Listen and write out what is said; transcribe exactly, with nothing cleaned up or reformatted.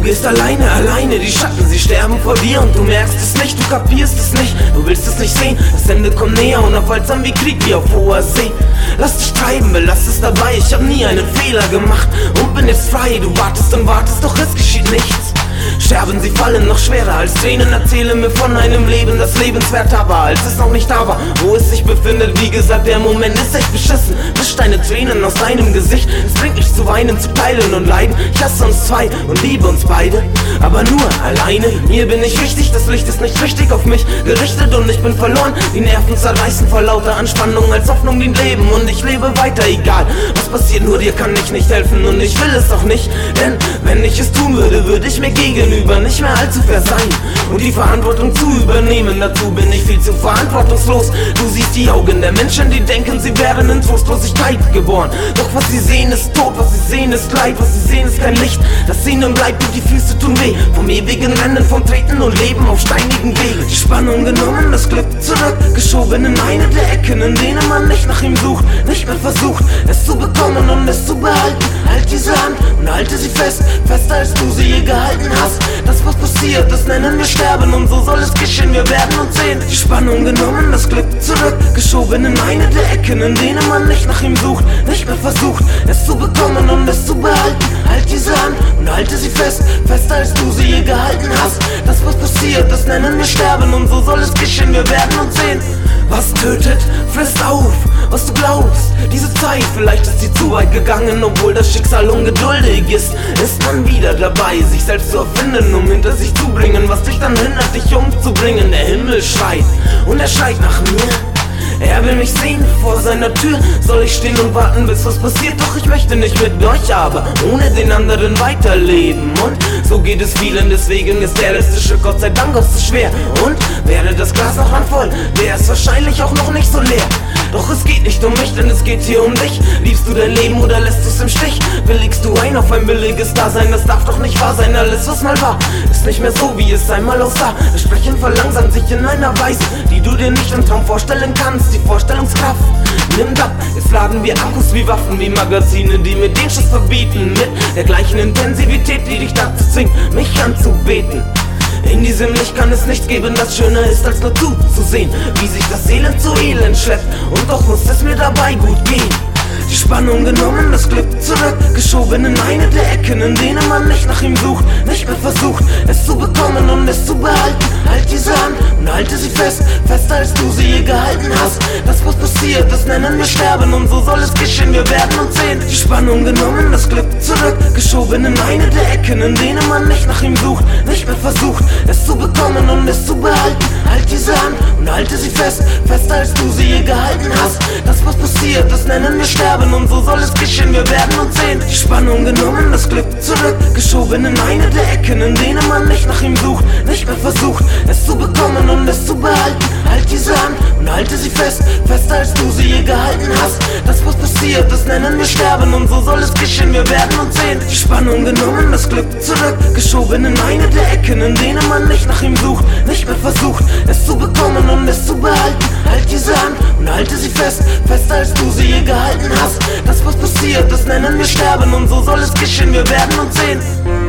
gehst alleine, alleine, die Schatten, sie sterben vor dir und du merkst es nicht, du kapierst es nicht, du willst es nicht sehen, das Ende kommt näher, unaufhaltsam wie Krieg, wie auf hoher See. Lass dich treiben, belass es dabei, ich hab nie einen Fehler gemacht und bin jetzt frei, du wartest und wartest, doch es geschieht nichts. Sterben, sie fallen noch schwerer als Tränen, erzähle mir von einem Leben, das lebenswerter war, als es noch nicht da war, wo es sich befindet. Wie gesagt, der Moment ist echt beschissen, wisch deine Tränen aus deinem Gesicht, es bringt mich zu weinen, zu teilen und leiden. Ich hasse uns zwei und liebe uns beide, aber nur alleine. Mir bin ich wichtig, das Licht ist nicht richtig auf mich gerichtet und ich bin verloren. Die Nerven zerreißen vor lauter Anspannung, als Hoffnung dient Leben und ich lebe weiter, egal was passiert, nur dir kann ich nicht helfen und ich will es auch nicht, denn wenn ich es tun würde, würde ich mir gegenüber nicht mehr allzu fair sein und die Verantwortung zu übernehmen. Dazu bin ich viel zu verantwortungslos. Du siehst die Augen der Menschen, die denken, sie wären in Trostlosigkeit geboren. Doch was sie sehen ist Tod, was sie sehen ist Leid, was sie sehen ist kein Licht, das ihnen bleibt und die Füße tun weh vom ewigen Rennen, vom Treten und Leben auf steinigen Wegen. Die Spannung genommen, das Glück zurückgeschoben in eine der Ecken, in denen man nicht nach ihm sucht, nicht mehr versucht, es zu bekommen und es zu behalten. Halt diese Hand und halte sie fest, fester als du sie je gehalten hast. Das was passiert, das nennen wir Sterben und so soll es geschehen, wir werden uns sehen. Die Spannung genommen, das Glück zurückgeschoben in eine der Ecken, in denen man nicht nach ihm sucht, nicht mehr versucht, es zu bekommen und es zu behalten. Halt diese Hand und halte sie fest, fester als du sie je gehalten hast. Das was passiert, das nennen wir Sterben und so soll es geschehen, wir werden uns sehen. Was tötet, frisst auf, was du glaubst, diese Zeit, vielleicht ist sie zu weit gegangen, obwohl das Schicksal ungeduldig ist, ist man wieder dabei, sich selbst zu erfinden, um hinter sich zu bringen, was dich dann hindert, dich umzubringen. Der Himmel schreit und er schreit nach mir. Er will mich sehen, vor seiner Tür soll ich stehen und warten, bis was passiert. Doch ich möchte nicht mit euch, aber ohne den anderen weiterleben. Und so geht es vielen, deswegen ist der letzte Stück Gott sei Dank auch so schwer. Und wäre das Glas noch randvoll, wäre es wahrscheinlich auch noch nicht so leer. Doch es geht nicht um mich, denn es geht hier um dich. Liebst du dein Leben oder lässt du es im Stich? Willigst du ein auf ein billiges Dasein? Das darf doch nicht wahr sein, alles was mal war ist nicht mehr so, wie es einmal aussah. Das Sprechen verlangsamt sich in einer Weise, die du dir nicht im Traum vorstellen kannst. Die Vorstellungskraft nimmt ab, jetzt laden wir Akkus wie Waffen, wie Magazine, die mir den Schuss verbieten. Mit der gleichen Intensivität, die dich dazu zwingt, mich anzubeten. In diesem Licht kann es nichts geben, das schöner ist, als nur zuzusehen, wie sich das Elend zu Elend schleppt. Und doch muss es mir dabei gut gehen. Die Spannung genommen, das Glück zurückgeschoben in eine der Ecken, in denen man nicht nach ihm sucht, nicht mehr versucht, es zu bekommen und es zu behalten. Halt diese Hand und halte sie fest, fester als du sie je gehalten hast. Das was passiert, das nennen wir Sterben und so soll es geschehen, wir werden uns sehen. Die Spannung genommen, das Glück zurückgeschoben in eine der Ecken, in denen man nicht nach ihm sucht, nicht mehr versucht, es zu bekommen und es zu behalten. Halt diese Hand und halte sie fest, fester als du sie je gehalten hast. Das was passiert, das nennen wir Sterben und so soll es geschehen, wir werden uns sehen. Die Spannung genommen, das Glück zurückgeschoben in eine der Ecken, in denen man nicht nach ihm sucht, nicht mehr versucht, es zu bekommen und es zu behalten. Halt diese Hand und halte sie fest, fester als du sie je gehalten hast. Das was passiert, das nennen wir Sterben und so soll es geschehen, wir werden uns sehen. Die Spannung genommen, das Glück zurückgeschoben in eine der Ecken, in denen man nicht nach ihm sucht, nicht mehr versucht, es zu bekommen und es zu behalten. Halt diese Hand und halte sie fest, fester als du sie je gehalten hast. Das was passiert, das nennen wir Sterben und so soll es geschehen, wir werden uns sehen.